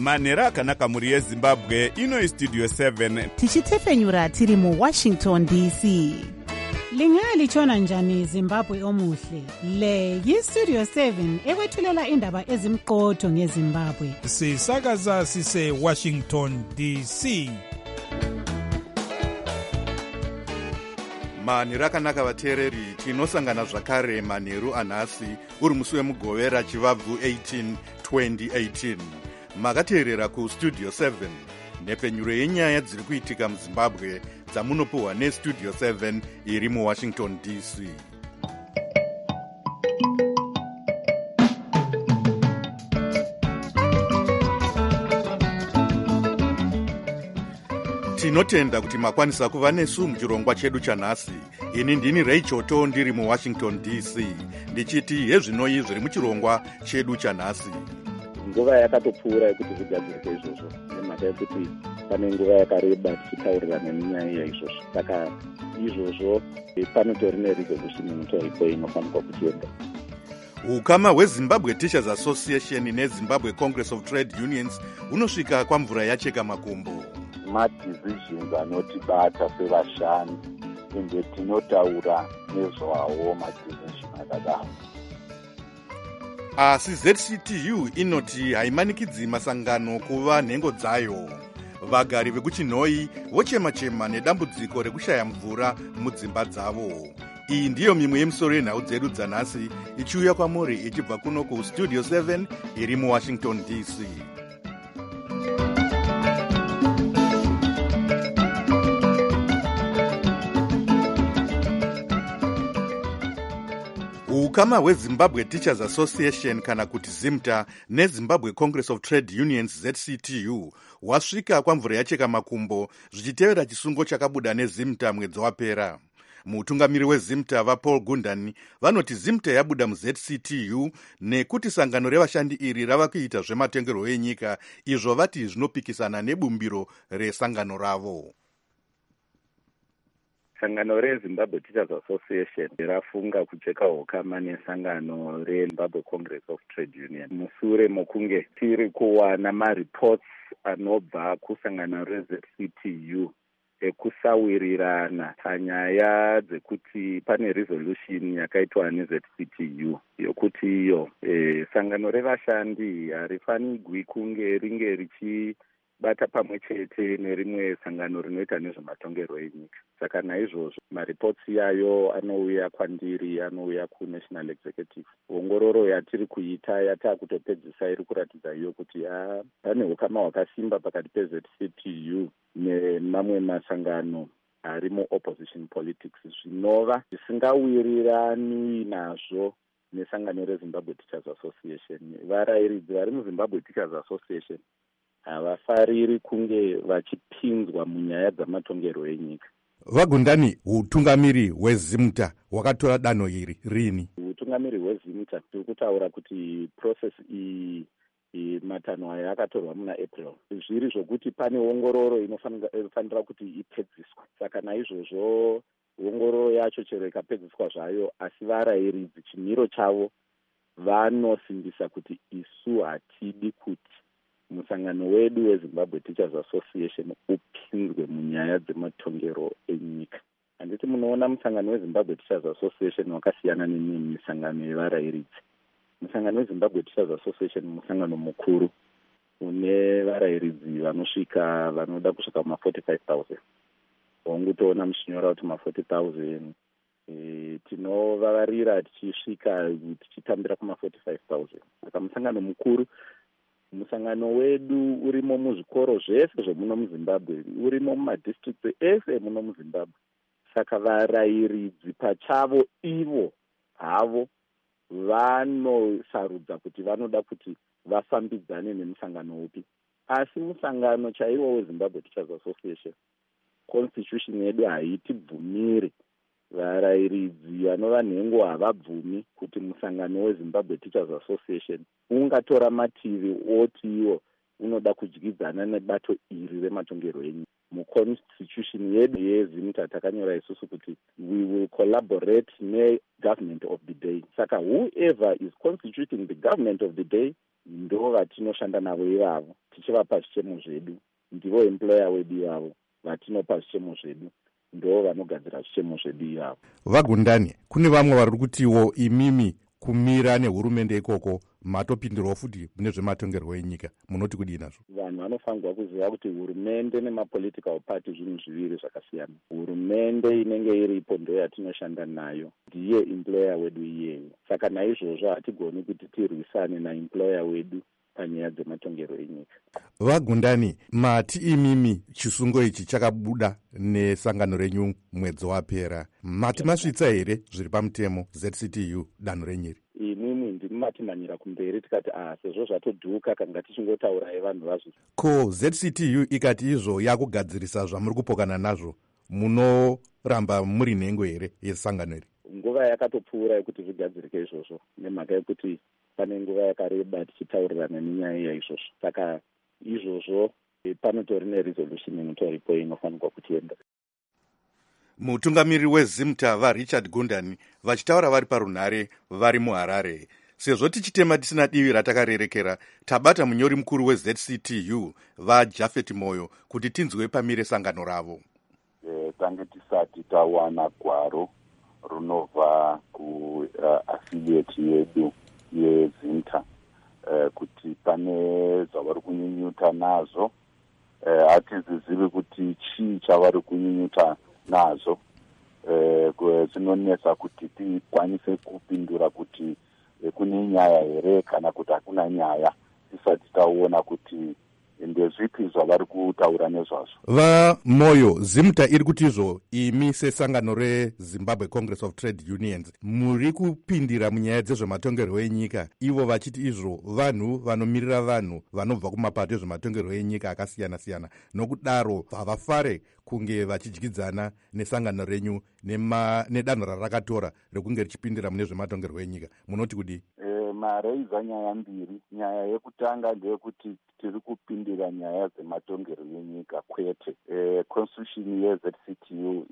manhero akanaka mhuri yezimbabwe. Ino Studio 7 tichitefenyura tiri muWashington DC. Lingalitshona njani Zimbabwe omuhle? Le yiStudio 7 ekwethulela indaba ezimqotho ngeZimbabwe. Sisakaza sise Washington DC. manhero akanaka vateereri, tinosangana zvakare manheru anhasi uri musi wemugovera chivabvu 18 2018. Makateerera kuStudio 7, nhepfenyuro yenyaya dziri kuitika muZimbabwe dzamunopuhwa neStudio 7 iri muWashington DC. Tinotenda kuti makwanisa kuva nesu muchirongwa chedu chanhasi. Ini ndini Ray Choto ndiri muWashington DC, ndichiti hezvinoi zviri muchirongwa chedu chanhasi. Nguva yakatopfuura yekuti vigadzirwe izvozvo, nemhaka yekuti pane nguva yakareba tichitaurirana nenyaya yaizvozvo. Saka izvozvo panotori neresolution inotoripo inofanirwa kutienda. Ukama hweZimbabwe Teachers Association neZimbabwe Congress of Trade Unions hunosvika kwamvura yacheka makumbo. Madecisions anotibata sevashandi, ende tinotaura nezvawo madecision akadaro. Asi ZCTU inoti haimanikidzi masangano kuva nhengo dzayo. Vagari vekuchinhoi vochema-chema nedambudziko rekushaya mvura mudzimba dzavo. Iyi ndiyo mimwe yemisoro yenhau dzedu dzanhasi ichiuya kwamuri ichibva kuno kuStudio 7 iri muWashington DC. Ukama hweZimbabwe Teachers Association kana kuti ZIMTA neZimbabwe Congress of Trade Unions ZCTU hwasvika kwamvura yacheka makumbo zvichitevera chisungo chakabuda neZIMTA mwedzi wapera. Mutungamiri weZIMTA vaPaul Gundani vanoti ZIMTA yabuda muZCTU nekuti sangano revashandi iri rava kuita zvematongerwo enyika, izvo vati zvinopikisana nebumbiro resangano ravo. Sangano reZimbabwe Teachers Association rafunga kucheka hokama nesangano reZimbabwe Congress of Trade Union musure mokunge tiri kuwana mareports anobva kusangano reZCTU ekusawirirana panyaya dzekuti pane resolution yakaitwa neZCTU yokuti iyo sangano revashandi harifanirwi kunge ringe richibata pamwe chete nerimwe sangano rinoita nezvematongerwo enyika. Saka naizvozvo mareports yayo anouya kwandiri, anouya kuNational Executive. Ongororo yatiri kuita yatakutopedzisa iri kuratidza iyo kuti pane hukama hwakasimba pakati peZCTU nemamwe masangano ari muopposition politics zvinova zvisingawirirani nazvo nesangano reZimbabwe Teachers Association. Varayiridzi vari muZimbabwe Teachers Association havafariri kunge vachipinzwa munyaya dzamatongerwo enyika. Vagundani, utungamiri hweZIMTA hwakatora danho iri rini? Utungamiri hweZIMTA tiri kutaura kuti process iyi matanho aya akatorwa muna April. Zviri zvokuti pane ongororo inofanira kuti ipedziswa. Saka naizvozvo ongororo yacho chero ikapedziswa zvayo, asi varayiridzi chimiro chavo vanosimbisa kuti isu hatidi kuti musangano wedu weZimbabwe Teachers Association upinzwe munyaya dzematongero enyika. Handiti munoona musangano weZimbabwe Teachers Association wakasiyana nemimwe misangano yevarayiridzi. Musangano weZimbabwe Teachers Association musangano mukuru une varayiridzi vanosvika vanoda kusvika kuma45,000. Wangutoona muchinyora kuti ma40,000. Tinovavarira tichisvika tichitambira kuma45,000. Saka musangano mukuru, musangano wedu urimo muzvikoro zvese zvemuno muZimbabwe, urimo mumadistricts ese muno muZimbabwe. Saka varayiridzi pachavo ivo havo vanosarudza kuti vanoda kuti vafambidzane nemusangano upi. Asi musangano chaiwo weZimbabwe Teachers Association, constitution yedu haitibvumiri. Varayiridzi vanova nhengo havabvumi kuti musangano weZimbabwe Teachers Association ungatora mativi oti iwo unoda kudyidzana nebato iri rematongerwo enyika. muconstitution yedu yeZimta takanyora isusu kuti we will collaborate ne-government of the day. Saka whoever is constituting the government of the day ndo vatinoshanda navo ivavo, tichivapa zvichemo zvedu, ndivo employer wedu ivavo, vatinopa zvichemo zvedu, ndo vanogadzira zvichemo zvedu ivavo. Vagundani, kune vamwe vari kutiwo imimi kumira nehurumende ikoko matopindirawo futi mune zvematongerwo enyika, munoti kudii nazvo? Vanhu vanofanirwa kuziva kuti hurumende nemapolitical party zvinhu zviviri zvakasiyana. Hurumende inenge iripo ndo yatinoshanda nayo, ndiye employer wedu iyeyo. Saka naizvozvo hatigoni kuti tirwisane naemployer wedu panyaya dzematongerwo enyika. Vagundani, mati imimi chisungo ichi chakabuda nesangano renyu mwedzi wapera, mati masvitsa here zviri pamutemo ZCTU danho renyiri? Imimi ndimatimanyira kumberi tikati sezvo zvatodhuka kanga tichingotaura vanhu vazvo. Ko ZCTU ikati izvo yakugadzirisa zvamuri kupokana nazvo, munoramba muri nhengo here yesangano iri? Nguva yakatopfuura yekuti zvigadzirike izvozvo, nemhaka yekuti pane nguva yakareba tichitaurirana nenyaya yaizvozvo. Saka izvozvo panotori neresolution inotoripo inofanirwa kutienda. Mutungamiriri weZimta vaRichard Gundani vachitaura vari parunhare vari muHarare. Sezvo tichitema tisina divi ratakarerekera, tabata munyori mukuru weZCTU vaJafet Moyo kuti tinzwe pamire sangano ravo. Tange tisati tawana gwaro runobva kuaffiliate yedu yeZimta kuti pane zvavari kunyunyuta nazvo, hatizizivi kuti chii chavari kunyunyuta nazvo. Zvinonetsa kuti tikwanise kupindura kuti kune nyaya here kana kuti hakuna nyaya tisati taona kuti ndezvipi zvavari kutaura nezvazvo. VaMoyo, Zimta iri kuti izvo imi sesangano reZimbabwe Congress of Trade Unions muri kupindira munyaya dzezvematongerwo enyika, ivo vachiti izvo vanhu vanomirira vanhu vanobva kumapato ezvematongerwo enyika akasiyana-siyana, nokudaro havafare kunge vachidyidzana nesangano renyu nedanho rarakatora rekunge richipindira mune zvematongerwo enyika. Munoti kudii? Mareiza nyaya mbiri. Nyaya yekutanga ndeyekuti tiri kupindira nyaya dzematongerwo enyika kwete. Constitution yeZCTU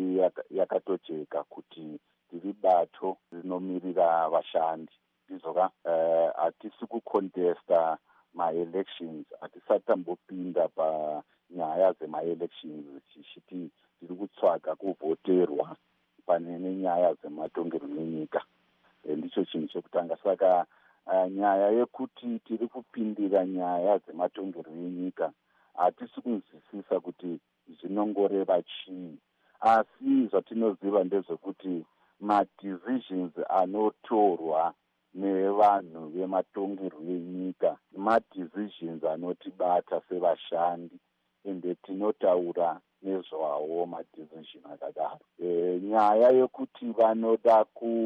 yakatocheka kuti tiri bato rinomiririra vashandi. Izvoka hatisi kucontesta ma-elections, hatisati tambopinda panyaya dzema-elections tichiti tiri kutsvaga kuvhoterwa pane nenyaya dzematongerwo enyika. Ndicho chinhu chekutanga. Saka nyaya yekuti tiri kupindira nyaya dzematongerwo enyika hatisi kunzwisisa kuti zvinongoreva chii, asi zvatinoziva ndezvekuti ma-decisions anotorwa nevanhu vematongerwo enyika ma-decisions anotibata sevashandi, ende tinotaura nezvawo ma-decision akadaro. Nyaya yekuti vanoda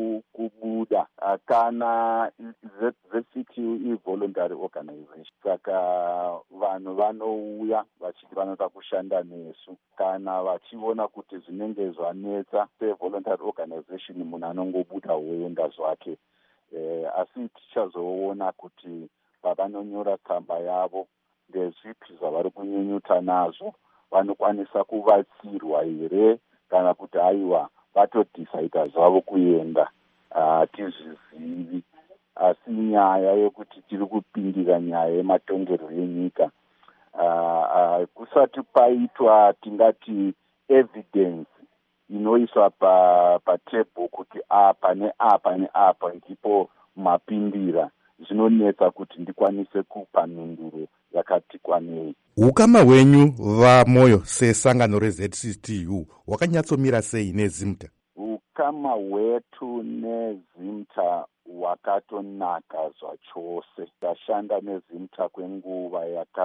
kubuda kana ZCTU i-voluntary organization, saka vanhu vanouya vachiti vanoda kushanda nesu kana vachiona kuti zvinenge zvanetsa se-voluntary organization munhu anongobuda woenda zvake. Asi tichazoona kuti pavanonyora tsamba yavo ndezvipi zvavari kunyunyuta nazvo, vanokwanisa kuvatsirwa here kana kuti haiwa vatodhisaidha zvavo kuenda, hatizvizivi. Asi nyaya yekuti tiri kupindira nyaya yematongerwo enyika, kusati paitwa tingati evidence inoiswa patebho kuti apa neapa neapa ndipo mapindira, zvinonetsa kuti ndikwanise kupa mhinduro yakati kwanei. Ukama hwenyu vaMoyo sesangano reZCTU hwakanyatsomira sei neZimta? Ukama hwetu neZimta hwakatonaka zvachose. Tashanda neZimta kwenguva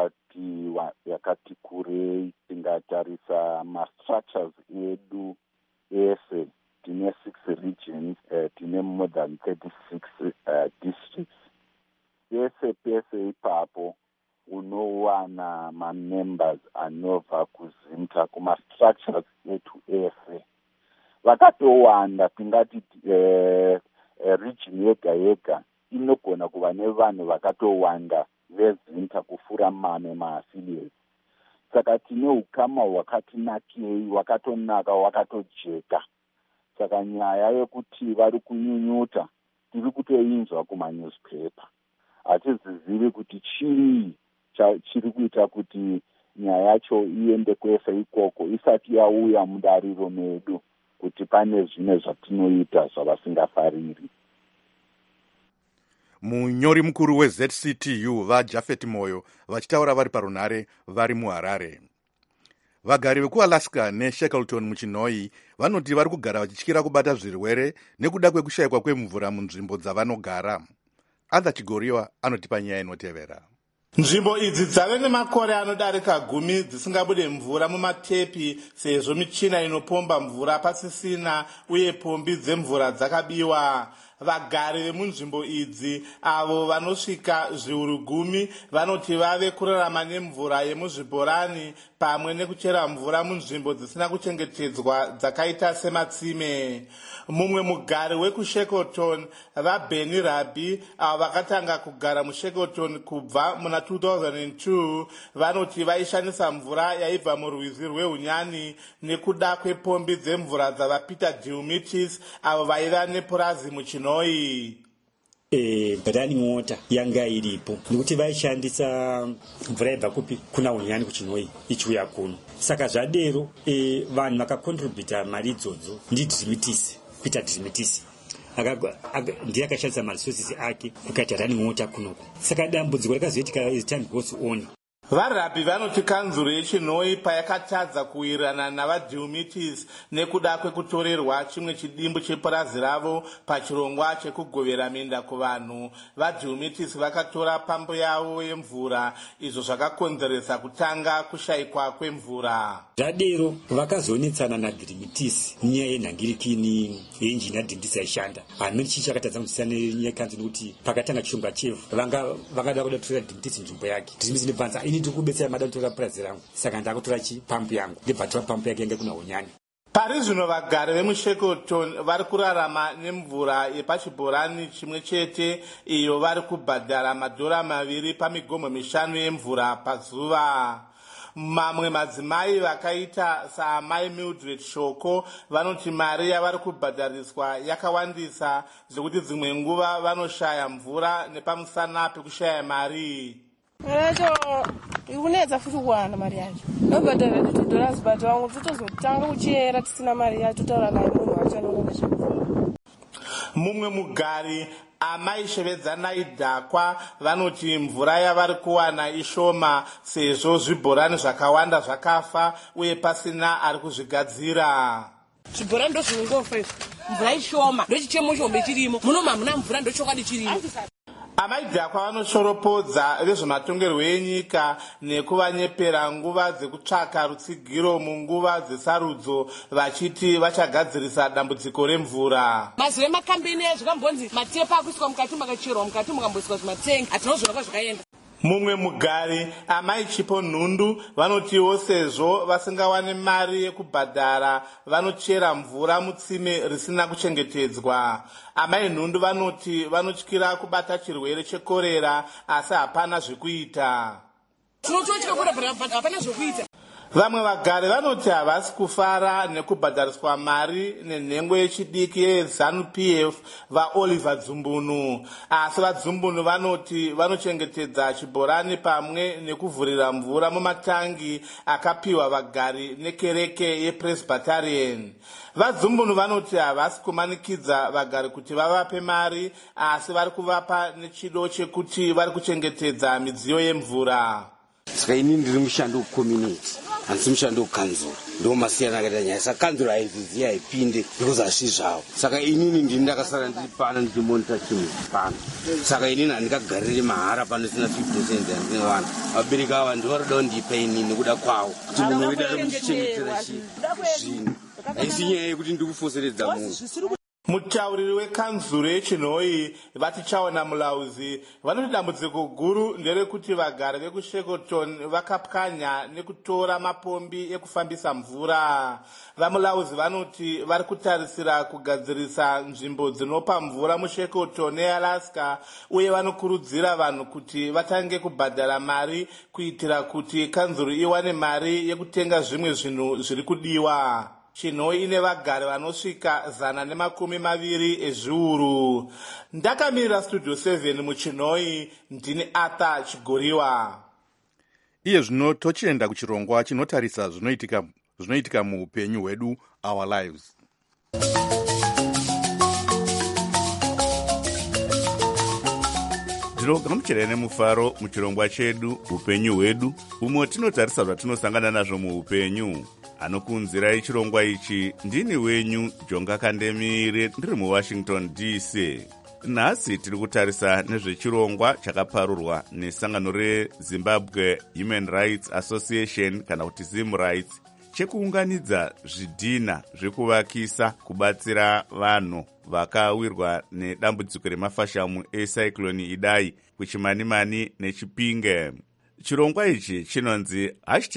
yakati kurei. Tingatarisa ma-structures edu ese, tine 6 regions, tine more than 36 districts. Pese ipapo unowana ma-members anobva kuZimta kuma-structures etu ese. Vakatowanda, tingati region yega yega inogona kuva nevanhu vakatowanda veZimta kufura mamwe ma-affiliates. saka tine ukama hwakati nakei, hwakatonaka, hwakatojeka. Saka nyaya yekuti vari kunyunyuta tiri kutoinzwa kumanewspaper, hatizizivi kuti chii chiri kuita kuti nyaya yacho iende kwese ikoko isati yauya mudariro medu kuti pane zvimwe zvatinoita zvavasingafariri. Munyori mukuru weZCTU vaJafet Moyo vachitaura vari parunhare vari muHarare. Vagari vekuAlaska neShackleton muChinoi vanoti vari kugara vachityira kubata zvirwere nekuda kwekushayikwa kwemvura munzvimbo dzavanogara. Adha Chigoriwa anotipa nyaya inotevera. Nzvimbo idzi dzave nemakore anodarika 10 dzisingabude mvura mumatepi sezvo michina inopomba mvura pasisina uye pombi dzemvura dzakabiwa. Vagari vemunzvimbo idzi avo vanosvika zviuru 10 vanoti vave kurarama nemvura yemuzvibhorani pamwe nekuchera mvura munzvimbo dzisina kuchengetedzwa dzakaita sematsime. Mumwe mugari wekuShackleton, vaBenny Rabi, avo vakatanga kugara muShackleton kubva muna 2002, vanoti vaishandisa mvura yaibva murwizi rwehunyani nekuda kwepombi dzemvura dzavaPeter Diumitis avo vaiva nepurazi muChinoi. Running water yanga iripo nekuti vaishandisa mvura yaibva kupi kuna hunyani kuChinoi ichiuya kuno. Saka zvadero vanhu vakakontributa mari idzodzo ndiDiumitis, Peter Diumitis ndiye akashandisa maresources ake kukaita running water kunoko. Saka dambudziko rakazoitika as time goes on. VaRabi vanoti kanzuro yeChinoi payakatadza kuwirirana navaDiumitis nekuda kwekutorerwa chimwe chidimbu chepurazi ravo pachirongwa chekugovera minda kuvanhu, vaDiumitis vakatora pambo yavo yemvura, izvo zvakakonzeresa kutanga kushayikwa kwemvura. Zvadero vakazonetsana naDiumitis nyaya yenhangirikini yenjini yaDiumitis yaishanda. Hamene chii chakatadza kuzivisana nenyaya yekanzuro nekuti pakatanga chirongwa chefu vangada kuda kutora Diumitis nzvimbo yake. Diumitis nebvanza ndikubetsera mada kutora purazi rangu, saka ndakutora pampu yangu ndibvatora pampu yake yanga kuna hunyani. Pari zvino vagari vemuShackleton vari kurarama nemvura yepachibhorani chimwe chete iyo vari kubhadhara $2 pamigomo 5 yemvura pazuva. Mamwe madzimai vakaita saamai Mildred Shoko vanoti mari yavari kubhadhariswa yakawandisa zvekuti dzimwe nguva vanoshaya mvura nepamusana pekushaya mari. Racho ikunedza futi kuwana mari yacho. Nobhadhara $2 but wangu totozotanga kuchera tisina mari yacho totaura naye munhu achanoona nezvemvura. Mumwe mugari amai Shevedzana Idhakwa vanoti mvura yavari kuwana ishoma sezvo zvibhorani zvakawanda zvakafa uye pasina ari kuzvigadzira. Zvibhorani ndozvinongofa izvo. Mvura ishoma ndochichemo chombe chirimo. Muno hamuna mvura ndochokwadi chirimo. Amai Dhakwa vanochoropodza vezvematongerwo enyika nekuvanyepera nguva dzekutsvaka rutsigiro munguva dzesarudzo vachiti vachagadzirisa dambudziko remvura. Mazuva emakambeni zvakambonzi matepa akuiswa mukati makacherwa mukati mukamboiswa zvimatsengi hatinozviona zvakaenda. Mumwe mugari amai Chipo Nhundu vanotiwo sezvo vasingawane mari yekubhadhara vanochera mvura mutsime risina kuchengetedzwa. Amai Nhundu vanoti vanotyira kubata chirwere chekorera asi hapana zvekuita. Hapana zvekuita. Vamwe vagari vanoti havasi kufara nekubhadhariswa mari nenhengo yechidiki yeZANU-PF vaOliver Dzumbunu. Asi vaDzumbunu vanoti vanochengetedza chibhorani pamwe nekuvhurira mvura mumatangi akapiwa vagari nekereke yePresbyterian. VaDzumbunu vanoti havasi kumanikidza vagari kuti vavape mari asi vari kuvapa nechido chekuti vari kuchengetedza midziyo yemvura. Saka ini ndiri mushando wecommunity handisi mushando wekanzuro, ndo masiyana akaita nyaya. Saka kanzuro haiziziya haipinde because hazvisi zvavo. Saka inini ndini ndakasara ndiri pano ndichimonita chinhu pano. Saka inini handikagariri mahara pano isina 50% yandinowana. Vabereki ava ndivari kuda kundipa inini nekuda kwavo kuti munhu wedu ari muchichengetera zvinhu. Haisi nyaya yekuti ndiri kufoseredza munhu. Mutauriri wekanzuro yechinhoi vati Chaona Mulauzi vanoti dambudziko guru nderekuti vagari vekuShekoton vakapwanya nekutora mapombi ekufambisa mvura. VaMulauzi vanoti vari kutarisira kugadzirisa nzvimbo dzinopa mvura muShekoton neAlaska, uye vanokurudzira vanhu kuti vatange kubhadhara mari kuitira kuti kanzuro iwane mari yekutenga zvimwe zvinhu zviri kudiwa. Chinhoi ine vagari vanosvika 120 ezviuru. Ndakamirira Studio 7 muChinhoi, ndini Arthur Chigoriwa. Iye zvino tochienda kuchirongwa chinotarisa zvinoitika muupenyu hwedu, our lives. Ndinogamuchira nemufaro muchirongwa chedu upenyu hwedu, umwe tinotarisa zvatinosangana nazvo muupenyu. Anokunzirai chirongwa ichi ndini wenyu Jonga Kandemire, ndiri muWashington DC. Nhasi tiri kutarisa nezvechirongwa chakaparurwa nesangano reZimbabwe Human Rights Association kana kuti ZimRights, chekuunganidza zvidhina zvekuvakisa kubatsira vanhu vakawirwa nedambudziko remafashamu eCyclone Idai kuChimanimani neChipinge. Chirongwa ichi chinonzi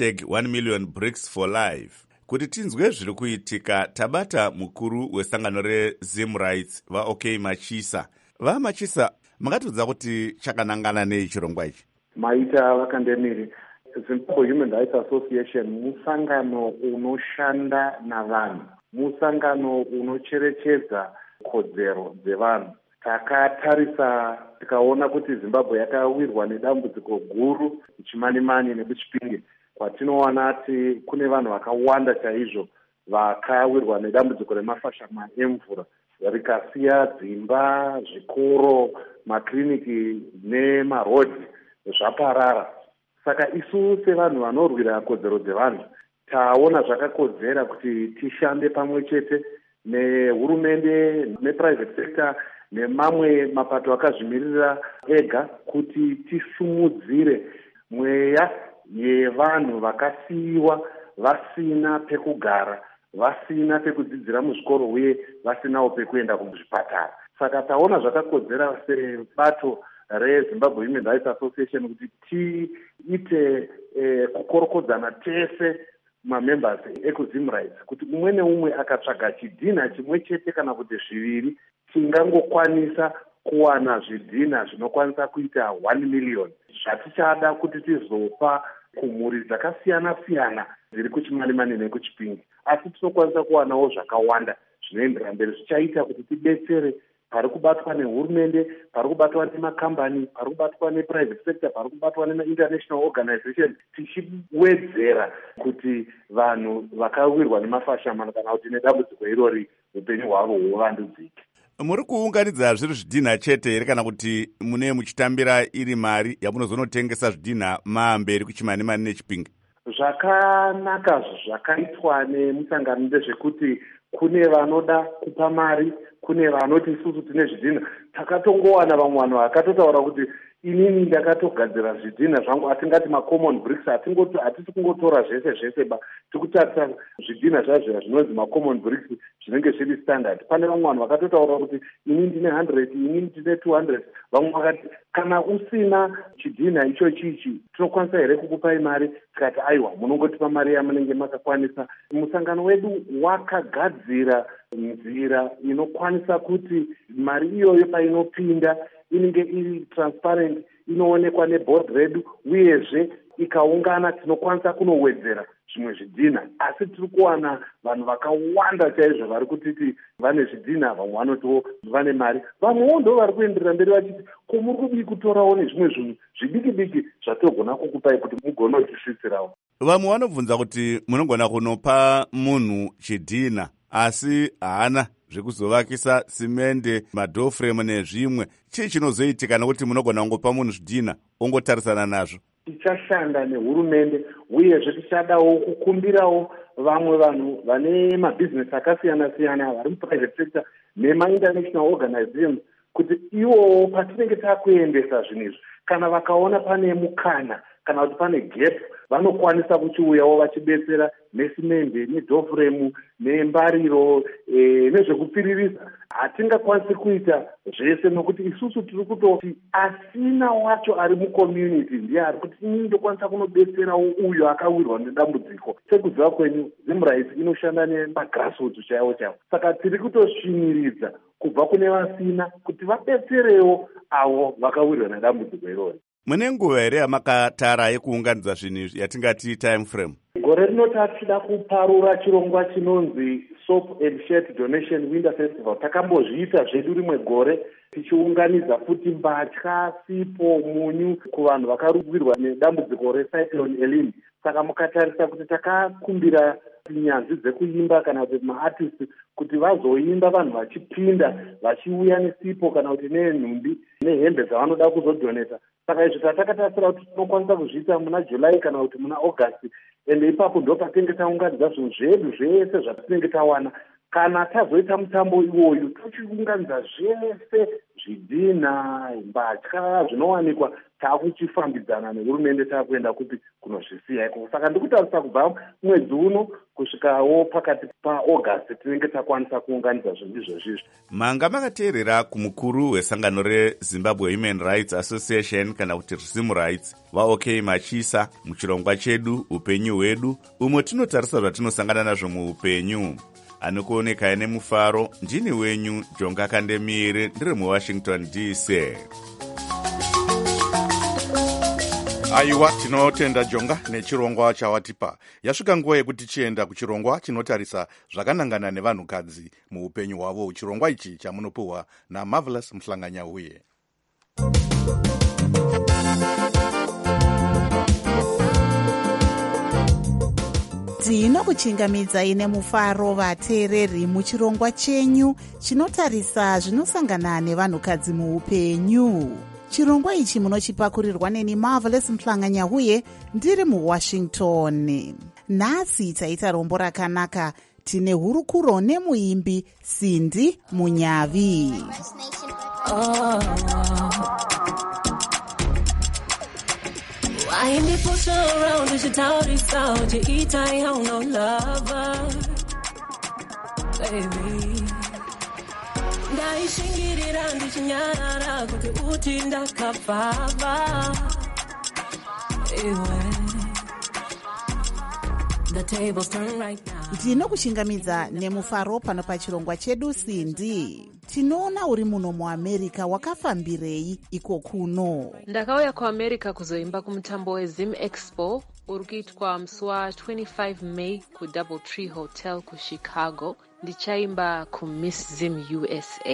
#1,000,000BRICS4Life. Kuti tinzwe zviri kuitika, tabata mukuru wesangano reZimRights vaOK Machisa. VaMachisa, makatodza kuti chakanangana nei chirongwa ichi? Maita Vakandemiri, Zimbabwe Human Rights Association musangano unoshanda navanhu, musangano unocherechedza kodzero dzevanhu. Takatarisa tikaona kuti Zimbabwe yakawirwa nedambudziko guru kuChimanimani nekuChipinge, kwatinowana ati kune vanhu vakawanda chaizvo vakawirwa nedambudziko remafashama emvura, rikasiya dzimba, zvikoro, makiriniki nemarodhi zvaparara. Saka isu sevanhu vanorwira kodzero dzevanhu taona zvakakodzera kuti tishande pamwe chete nehurumende neprivate sector nemamwe mapato akazvimirira ega kuti tisumudzire mweya yevanhu vakasiyiwa vasina pekugara, vasina pekudzidzira muzvikoro uye vasinawo pekuenda kuzvipatara. Saka taona zvakakodzera sebato reZimbabwe Human Rights Association kuti tiite kukorokodzana tese mamembers ekuZimRights kuti umwe neumwe akatsvaga chidhina chimwe chete kana kuti zviviri tingangokwanisa kuwana zvidhina zvinokwanisa kuita 1 million. Zvatichada kuti tizopa kumhuri dzakasiyana-siyana dziri kuChimanimani nekuChipinge, asi tinokwanisa kuwanawo zvakawanda zvinoendera mberi zvichaita kuti tidetsere pari kubatwa nehurumende, pari kubatwa nemakambani, pari kubatwa neprivate sector, pari kubatwa nemainternational organization, tichiwedzera kuti vanhu vakawirwa nemafashama kana kuti nedambudziko irori upenyu hwavo huvandudzike. Muri kuunganidza zviri zvidhina chete here kana kuti mune muchitambira iri mari yamunozonotengesa zvidhina maamberi kuChimanimani neChipinge? Zvakanaka zvakaitwa nemusangano ndezvekuti kune vanoda kupa mari, kune vanoti isusu tine zvidhina. Takatongowana vamwe vanhu vakatotaura kuti inini ndakatogadzira zvidhina zvangu, hatingati macommon bricks, hatisi kungotora zvese ba, tikutarisa zvidhina zvazvo zvinonzi macommon bricks zvinenge zviri standard. Pane vamwe vanhu vakatotaura kuti inini ndine 100, inini ndine 200. Vamwe vakati kana usina chidhina ichi tinokwanisa here kukupai mari? Tikati aiwa, munongotipa mari yamunenge makakwanisa. Musangano wedu wakagadzira nzira inokwanisa kuti mari iyoyo painopinda inenge iri transparent, inoonekwa neboard redu, uyezve ikaungana tinokwanisa kunowedzera zvimwe zvidhina. Asi tiri kuwana vanhu vakawanda chaizvo vari kutiti vane zvidhina, vamwe vanotiwo vane mari, vamwewo ndo vari kuenderera mberi vachiti ko muri kudii kutorawo nezvimwe zvinhu zvidiki zvatogona kukupai kuti mugone kutisvitsirawo. Vamwe vanobvunza kuti munogona kunopa munhu chidhina asi haana zvekuzovakisa simende, madhoo frame nezvimwe. Chii chinozoitika nekuti munogona kungopa munhu zvidhina ongotarisana nazvo? Tichashanda nehurumende uyezve tichadawo kukumbirawo vamwe vanhu vane mabhizinesi akasiyana-siyana vari muprivate sector nemainternational organizations kuti ivowo patinenge takuendesa zvinhu izvi, kana vakaona pane mukana kana kuti pane gap vanokwanisa kuchiuyawo vachibetsera nesimende nedhofuremu nembariro nezvekupfiririsa. Hatingakwanisi kuita zvese nokuti isusu tiri kutoti asina wacho ari mucommunity ndiye ari kuti inini ndokwanisa kunobetserawo uyo akawirwa nedambudziko. Sekuziva kwenyu Zim Rights inoshanda nemagrassroots chaiwo chaiwo. Saka tiri kutosvinyiridza kubva kune vasina kuti vabetserewo avo vakawirwa nedambudziko irori. Mune nguva here yamakatara yekuunganidza zvinhu yatingati time frame? Gore rinoti tichida kuparura chirongwa chinonzi Soap and Shirt Donation Winter Festival. Takambozviita zvedu rimwe gore tichiunganidza futi mbatya, sipo, munyu kuvanhu vakaruwirwa nedambudziko recyclone Elin. Saka mukatarisa kuti takakumbira nyanzvi dzekuimba kana kuti maartist kuti vazoimba vanhu vachipinda vachiuya nesipo kana kuti nenhumbi nehembe dzavanoda kuzodoneta. Saka izvi tatakatasira kuti tinokwanisa kuzviita muna July kana kuti muna August, ende ipapo ndo patinenge taunganidza zvinhu zvedu zvese zvatinenge tawana. Kana tazoita mutambo iwoyu tochiunganidza zvese zvidhina, mbatya zvinowanikwa takuchifambidzana nehurumende takuenda kuti kunozvisiya iko. Saka ndikutarisa kubva mwedzi uno kusvikawo pakati paAugust tinenge takwanisa kuunganidza zvinhu izvozvizvi. Manga makateerera kumukuru wesangano reZimbabwe Human Rights Association kana kuti Zim Rights vaOK Machisa muchirongwa chedu upenyu hwedu umwe tinotarisa zvatinosangana nazvo muupenyu. Anokuoneka nemufaro ndini wenyu Jonga Kandemire ndiri muWashington DC. Aiwa, tinotenda Jonga nechirongwa chawatipa. Yasvika nguva yekuti tichienda kuchirongwa chinotarisa zvakanangana nevanhukadzi muupenyu hwavo. Chirongwa ichi chamunopuhwa naMarvelous Mhlanganyahuye. Tinokuchingamidzai nemufaro vateereri muchirongwa chenyu chinotarisa zvinosangana nevanhukadzi muupenyu. Chirongwa ichi munochipakurirwa neni Marvelous Mhlanganyahuye ndiri muWashington. Nhasi taita rombo rakanaka, tine hurukuro nemuimbi Cindy Munyavi. Waindi push around uchitaurisa uchiita hauna lover baby, ndaishingirira ndichinyarara kuti uti ndakabvava iwe. The tables turn right now. Ndinokuchingamidza nemufaro pano pachirongwa chedu Cindy. Tinoona uri muno muAmerica, wakafambirei iko kuno? Ndakauya kuAmerica kuzoimba kumutambo weZim Expo uri kuitwa musi wa25 May kuDoubletree Hotel kuChicago. Ndichaimba kuMiss Zim USA.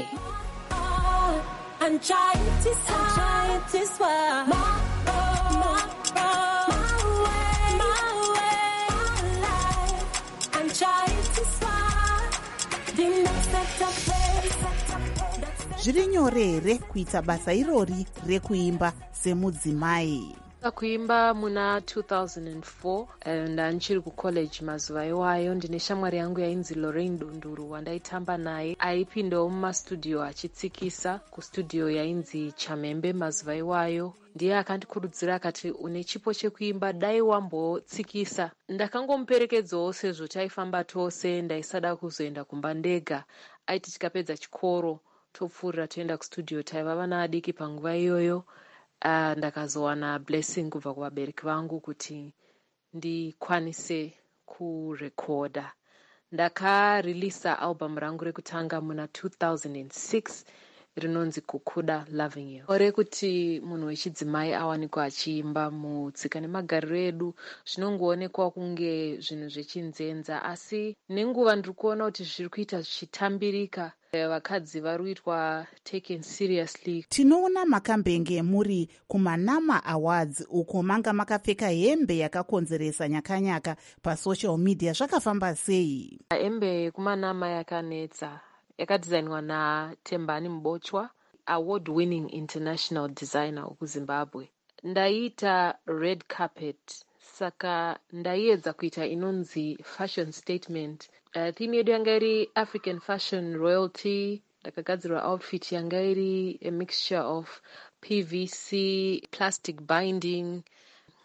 Zviri nyore here kuita basa irori rekuimba semudzimai? Kuimba muna 2004 ndanchiri kucollege mazuva iwayo. Ndine shamwari yangu yainzi Lorraine Dunduru wandaitamba naye, aipindawo mumastudio achitsikisa kustudio yainzi Chamembe mazuva iwayo. Ndiye akandikurudzira akati une chipo chekuimba dai wambotsikisa. Ndakangomuperekedzawo sezvo taifamba tose, ndaisada kuzoenda kumba ndega. Aiti tikapedza chikoro topfuurira toenda kustudio. Taiva vana adiki panguva iyoyo. Ndakazowana blessing kubva kuvabereki vangu kuti ndikwanise kurekoda. Ndakareleasa album rangu rekutanga muna 2006 rinonzi Kukuda Loving You. Ore kuti munhu wechidzimai awanikwa achiimba mutsika nemagariro edu zvinongoonekwa kunge zvinhu zvechinzenza, asi nenguva ndiri kuona kuti zviri kuita zvichitambirika. Vakadzi vari kuitwa taken seriously. Tinoona makambenge muri kumaNAMA Awards uko manga makapfeka hembe yakakonzeresa nyakanyaka pasocial media. Zvakafamba sei? Hembe yekumaNAMA yakanetsa, yakadesignwa naTembani Mbochwa, award winning international designer wekuZimbabwe. Ndaita red carpet, saka ndaiedza kuita inonzi fashion statement. Theme yedu yanga iri African fashion royalty. Ndakagadzirwa outfit yanga iri a mixture of PVC, plastic binding,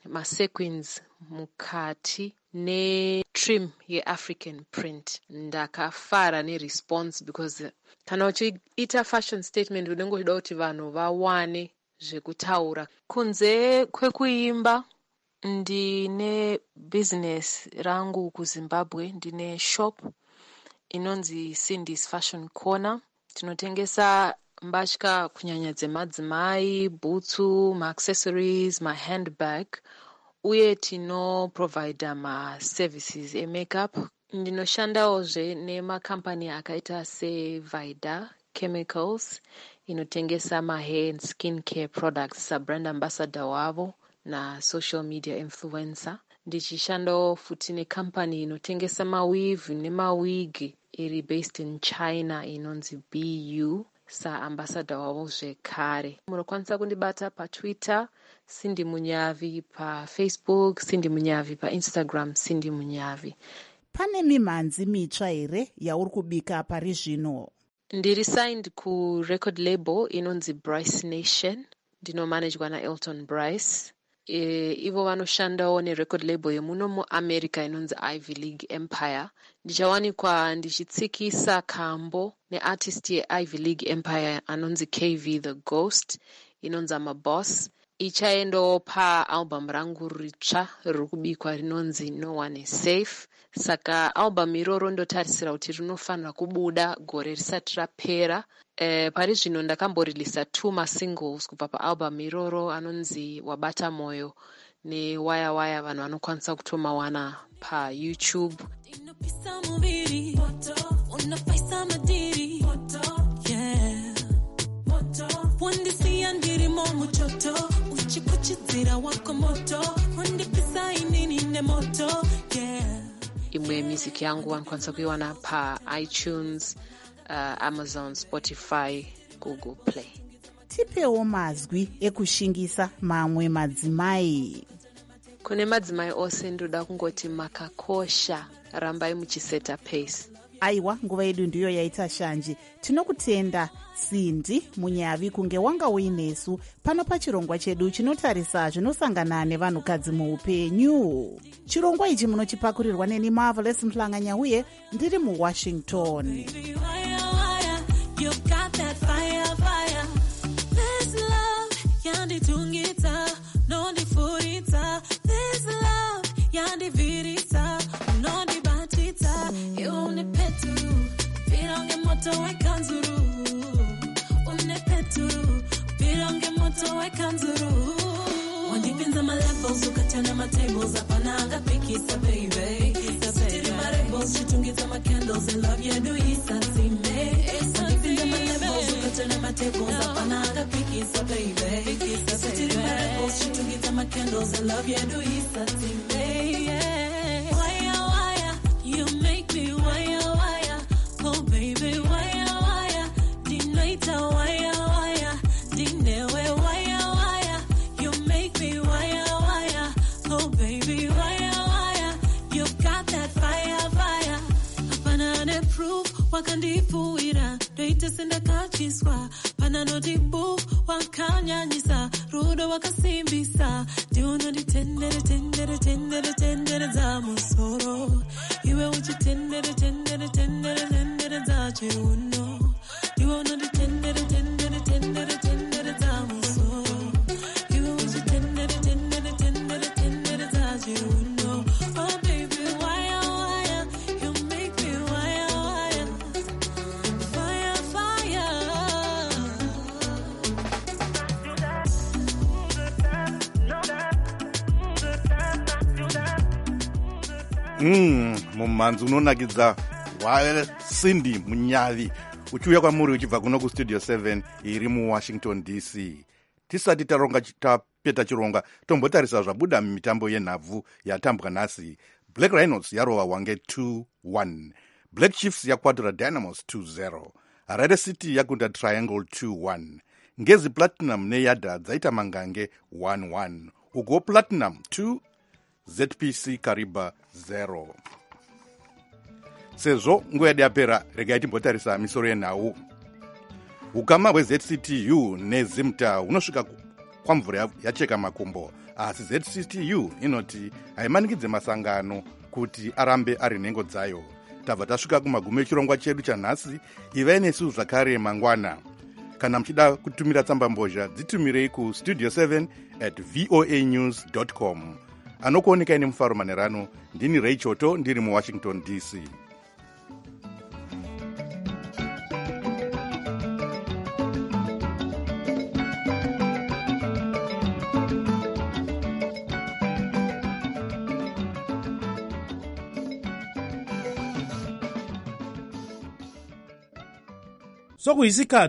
masequins mukati netrim yeAfrican print. Ndakafara neresponse because kana uchiita fashion statement unengoda kuti vanhu vawane zvekutaura. Kunze kwekuimba ndine business rangu kuZimbabwe, ndine shop inonzi Cindy's Fashion Corner. Tinotengesa mbatya kunyanya dzemadzimai, bhutsu, maaccessories, mahandbag, uye tinoprovida maservices emakeup. Ndinoshandawozve nemakampani akaita seVida Chemicals inotengesa mahair and skin care products, sabrand ambassador wavo na social media influencer. Ndichishandawo futi nekampani inotengesa maweave nemawigi iri based in China inonzi BU, saambassador wavo zvekare. Munokwanisa kundibata paTwitter Cindy Munyavi, paFacebook Cindy Munyavi, paInstagram Cindy Munyavi. Pane mimhanzi mitsva here yauri kubika pari zvino? Ndiri signed kurecord label inonzi Bryce Nation, ndinomanagwa naElton Bryce. Ivo vanoshandawo nerecord label yemuno muAmerica inonzi Ivy League Empire. Ndichawanikwa ndichitsikisa kambo neartist yeIvy League Empire anonzi KV The Ghost inonzi Amaboss. Ichaendawo paalbum rangu ritsva riri kubikwa rinonzi No One Is Safe. Saka album iroro ndotarisira kuti rinofanira kubuda gore risati rapera. Pari zvino ndakamborilisa 2 masingles kubva paalbum iroro anonzi Wabata Moyo neWaya Waya. Vanhu vanokwanisa kutomawana paYouTube. Imwe music yangu wanokwanisa kuiwana paITunes, Amazon, Spotify, Google Play. Tipewo mazwi ekushingisa mamwe madzimai. Kune madzimai ose ndoda kungoti makakosha, rambai muchiseta pace. Aiwa, nguva yedu ndiyo yaita shanje. Tinokutenda Cindy Munyavi kunge wanga uinesu pano pachirongwa chedu chinotarisa zvinosangana nevanhukadzi muupenyu. Chirongwa ichi munochipakurirwa neni Marvelous Mhlanganya uye ndiri muWashington. Wandipinza malevels ukatana matables apananga pikisa baby. Sitiri marebels chitungita macandles and love ya do isasime. Wandipinza malevels ukatana matables apananga pikisa baby. Sitiri marebels chitungita macandles and love ya do isasime. Waya waya, you make me waya waya. Oh baby waya waya, dinaita waya waya, dinewe waya waya. You make me waya waya. Oh baby waya waya, you got that fire fire. Apana ne proof wakandipuira doita senda kachiswa. Pana no dibu wakanyanyisa rudo wakasimbisa. Diuno di tendere tendere tendere tendere za musoro. Iwe uchi tendere tendere tendere tendere za chiuno. Diuno di tendere tendere tendere tendere za musoro. Iwe uchi tendere tendere tendere tendere za chiuno. Oh baby waya waya, you make me waya waya. Fire fire. Mumhanzi unonakidza Cindy Munyavi uchiuya kwamuri uchibva kuno kustudio 7 iri muWashington DC. Tisati taronga tapeta chironga tombotarisa zvabuda mumitambo yenhabvu yatambwa nhasi. Black Rhinos yarova Hwange 2-1, Black Chiefs yakwatira Dynamos 2-0, Harare City yakunda Triangle 2-1, Ngezi Platinum neYada dzaita Mangange 1-1, ugo Platinum 2, ZPC Kariba 0. Sezvo nguva yedu yapera, regai timbotarisa misoro yenhau. Ukama hweZCTU neZimta hunosvika kwamvura yacheka makumbo. asi ZCTU inoti haimanikidze masangano kuti arambe ari nhengo dzayo. Tabva tasvika kumagumo echirongwa chedu chanhasi. Ivai nesu zvakare mangwana. Kana muchida kutumira tsamba mbozha dzitumirei kustudio 7@voanews.com. Anokuonekai nemufaro manerano. Ndini Ray Choto ndiri muWashington DC. Sokuyisikhathi